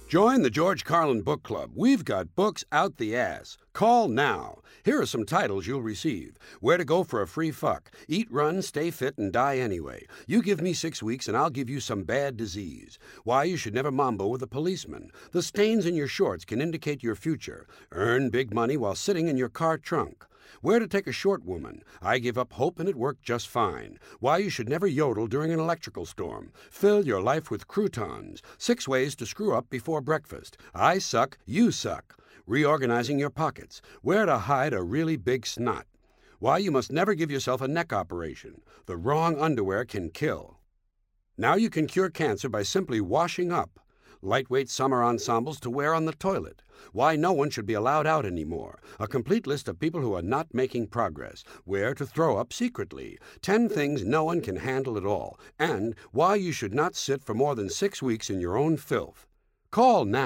Join the George Carlin Book Club. We've got books out the ass. Call now. Here are some titles you'll receive. Where to Go for a Free Fuck. Eat, Run, Stay Fit, and Die Anyway. You give me 6 weeks and I'll give you some bad disease. Why you should never mambo with a policeman. The stains in your shorts can indicate your future. Earn big money while sitting in your car trunk. Where to Take a Short Woman. I Give Up Hope and It Worked Just Fine. Why you should never yodel during an electrical storm. Fill your life with croutons. 6 ways to screw up before breakfast. I Suck, You Suck. Reorganizing your pockets. Where to hide a really big snot. Why you must never give yourself a neck operation. The wrong underwear can kill. Now you can cure cancer by simply washing up. Lightweight summer ensembles to wear on the toilet. Why no one should be allowed out anymore. A complete list of people who are not making progress. Where to throw up secretly. 10 things no one can handle at all. And why you should not sit for more than 6 weeks in your own filth. Call now.